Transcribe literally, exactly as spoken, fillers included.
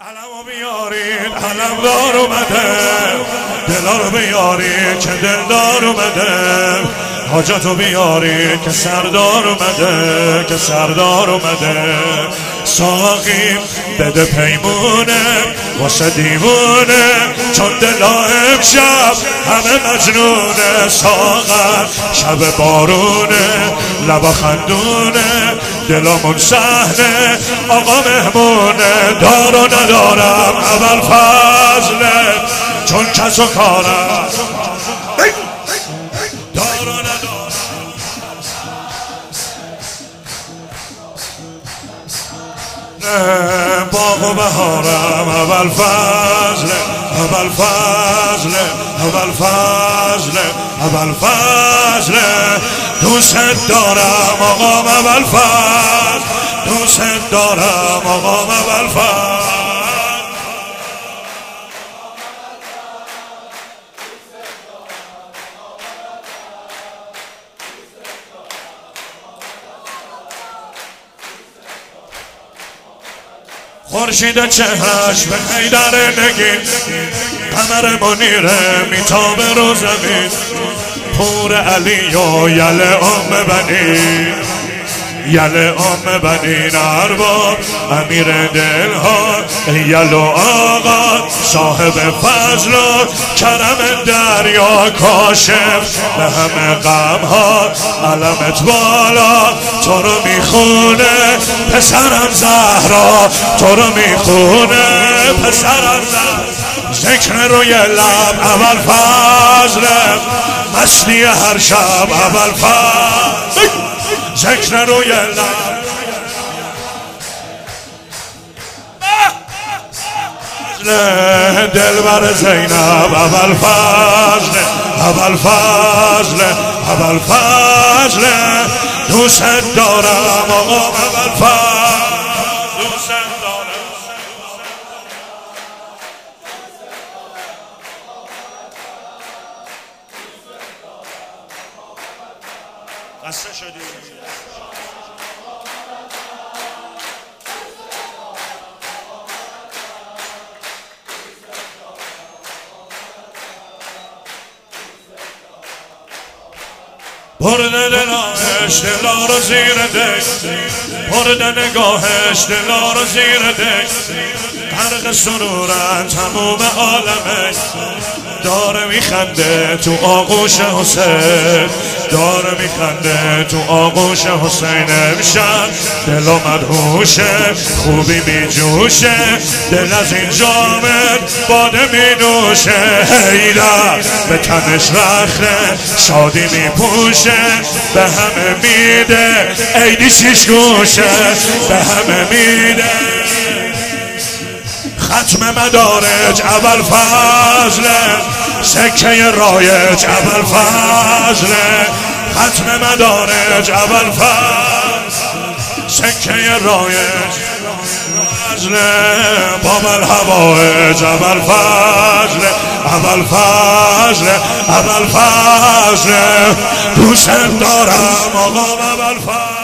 علمو بیارید علمدار اومده، دلا رو بیارید که دلدار اومده، حاجتو بیارید که سردار اومده، که سردار اومده. ساقی بده پیمونه واسه دیوونه، چون دلا امشب همه مجنونه. ساغر شب بارونه لبا خندونه، دلامون صحنه آقا مهمونه. دار و ندارم اول فضله، چون کس و کارم دار و ندارم. باغ و بهارم اول فضله، اول فضله، اول فضله، اول فضله. دوست دارم آقام اول فضل، دوست دارم آقام اول فضل. خورشید چهرش به حیدر نگین، قمر منیره میتابه رو زمین. پور علی و یل ام بنین، یل ام بنین ارباب امیر دلها. یل و آقا صاحب فضل و کرم دریا، کاشف به همه غمها علمت بالا. تو رو میخونه پسرم زهرا، تو رو میخونه پسرم زهرا. ذکر روی لب اول فضله، مستی هر شب اول فضل. ذکر روی لب دلبر زینب اول فضل، اول فضل، اول فضل. دوست دارم آقا اول فضل، دوست دارم. قصه شدی برده دلاش دلا رو زیر دک، برده نگاهش دلا رو زیر دک. غرق سرورن تموم عالمه، داره میخنده تو آغوش حسین، داره میخنده تو آغوش حسین. امشب دل و مدهوشه، خوبی میجوشه، دل از این جامد باده مینوشه. حیدر به تنش رخته شادی میپوشه، به همه میده عیدی شیش گوشه، به همه میده. ختم مدارج اول فضله، سکه رایج اول فضله. ختم مدارج اول فضل، سکه رایج فضله. باب الهوایج اول فضله، اول فضله، اول فضله. دوست دارم آقا اول فضل.